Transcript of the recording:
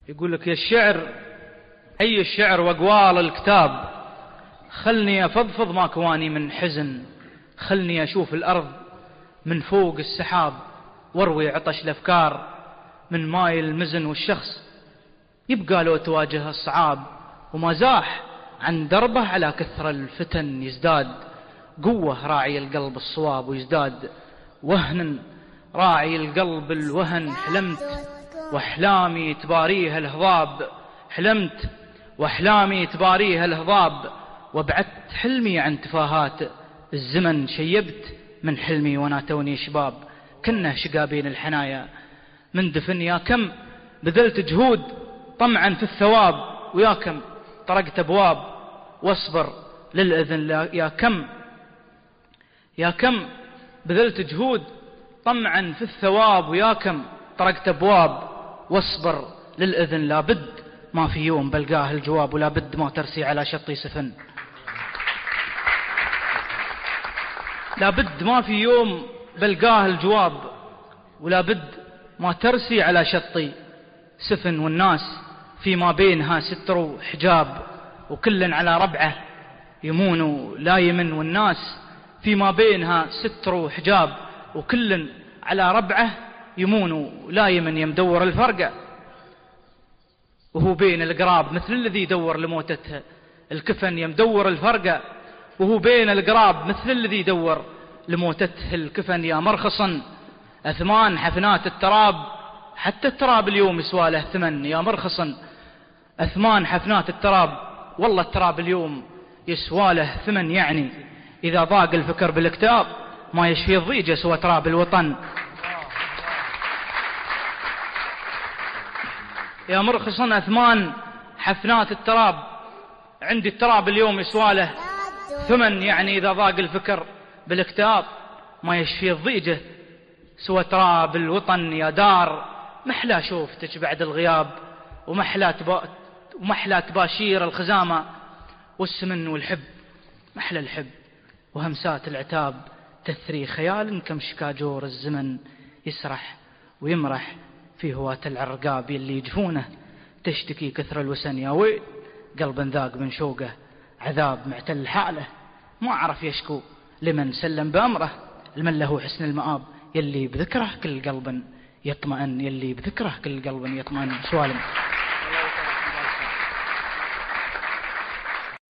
يقول لك يا الشعر أي الشعر وأقوال الكتاب، خلني أفضفض ما كواني من حزن، خلني أشوف الأرض من فوق السحاب، واروي عطش الأفكار من ماي المزن. والشخص يبقى لو تواجه الصعاب وما زاح عن دربه، على كثر الفتن يزداد قوة راعي القلب الصواب، ويزداد وهن راعي القلب الوهن. حلمت وأحلامي تباريها الهضاب، حلمت وأحلامي تباريها الهضاب، وابعدت حلمي عن تفاهات الزمن. شيبت من حلمي وانا توني شباب، كنه شقابين الحنايا من دفن. يا كم بذلت جهود طمعا في الثواب، ويا كم طرقت أبواب واصبر للإذن. يا كم بذلت جهود طمعا في الثواب، ويا كم طرقت أبواب واصبر للإذن. لابد ما في يوم بلقاه الجواب، ولا بد ما ترسي على شطي سفن. لابد ما في يوم بلقاه الجواب، ولا بد ما ترسي على شطي سفن. والناس فيما بينها ستر وحجاب، وكل على ربعه يمون لا يمن. والناس فيما بينها ستر وحجاب، وكل على ربعه يمون لا يمن. يمدور الفرقة وهو بين القراب، مثل الذي يدور لموتته الكفن. يمدور الفرقة وهو بين القراب، مثل الذي يدور لموتته الكفن. يا مرخصا أثمان حفنات التراب، حتى التراب اليوم يسوى له ثمن. يا مرخصا أثمان حفنات التراب، والله التراب اليوم يسوى له ثمن. يعني إذا ضاق الفكر بالكتاب، ما يشفي الضيجة سوى تراب الوطن. يا مرخصا أثمان حفنات التراب، عندي التراب اليوم يسوى له ثمن. يعني إذا ضاق الفكر بالكتاب، ما يشفي الضيجة سوى تراب الوطن. يا دار محلا شوفتك بعد الغياب، ومحلا تباشير الخزامة والسمن. والحب محلا الحب وهمسات العتاب، تثري خيال كم شكاجور الزمن. يسرح ويمرح في هواة العرقاب، يلي يجفونه تشتكي كثر الوسن. يا ويل قلب ذاق من شوقه عذاب، معتل حاله ما عرف يشكو لمن سلم بأمره. المن له حسن المآب، يلي بذكره كل قلب يطمئن، يلي بذكره كل قلب يطمئن. سوالم.